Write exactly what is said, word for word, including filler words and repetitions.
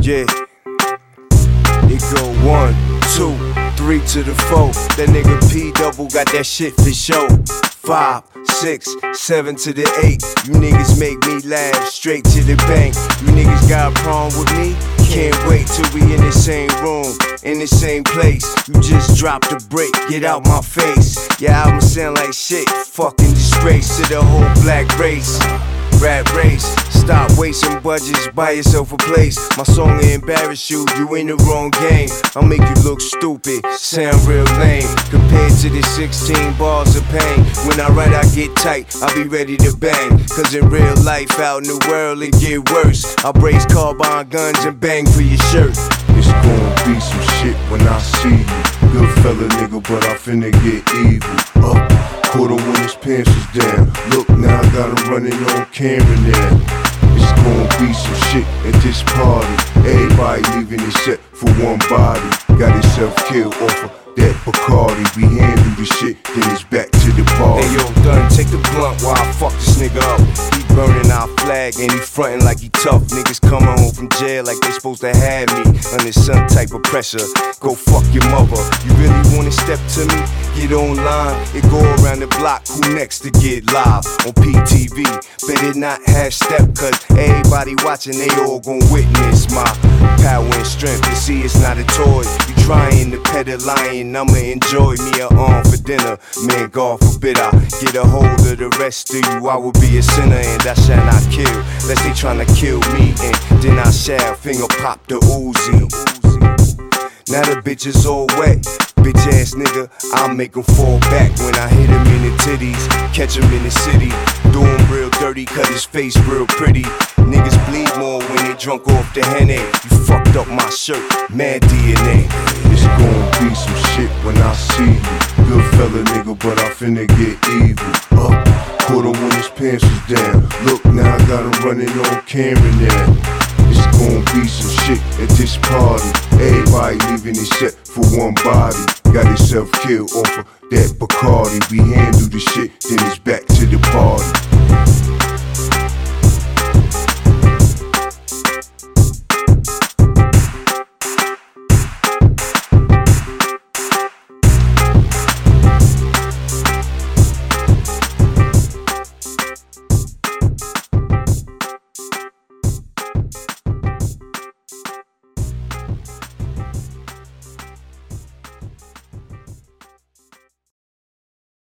Yeah. It go one, two, three to the four. That nigga P double got that shit for show. Five, six, seven to the eight. You niggas make me laugh straight to the bank. You niggas got a problem with me? Can't wait till we in the same room, in the same place. You just dropped the brick, get out my face. Your album sound like shit, fucking disgrace to the whole black race. Rap race, stop wasting budgets, buy yourself a place. My song will embarrass you, you in the wrong game. I'll make you look stupid, sound real lame compared to the sixteen bars of pain. When I write I get tight, I'll be ready to bang. Cause in real life, out in the world it get worse. I brace carbine guns and bang for your shirt. It's gonna be some shit when I see you. Good fella nigga, but I finna get evil. Up, caught him when his pants was down. Look, now I got him running on camera now. It's gonna be some shit at this party. Everybody leaving it set for one body. Got himself killed off of that Bacardi. We handle the shit, then it's back to the party. Hey yo, done, take the blunt while I fuck this nigga up. He burning our flag and he frontin' like he tough. Niggas coming home from jail like they supposed to have me under some type of pressure. Go fuck your mother. You really wanna step to me? Get online, it go around the block. Who next to get live on P T V? Better not have step, cause everybody watching, they all gon' witness my power and strength. You see, it's not a toy. You trying to pet a lion, I'ma enjoy me a arm for dinner. Man, God forbid I get a hold of the rest of you. I will be a sinner and I shall not kill, lest they tryna kill me, and then I shall finger pop the Uzi. Now the bitch is all wet. Bitch ass nigga, I'll make him fall back when I hit him in the titties. Catch him in the city, do him real dirty, cut his face real pretty. Niggas bleed more when they drunk off the Henny. You fucked up my shirt, mad D N A. It's gonna be some shit when I see you. Good fella nigga, but I finna get evil. Up, caught him when his pants was down. Look, now I got him running on camera now. It's gonna be some shit at this party. Everybody leaving it set for one body. Got himself killed off of that Bacardi. We handle the shit, then it's back to the party.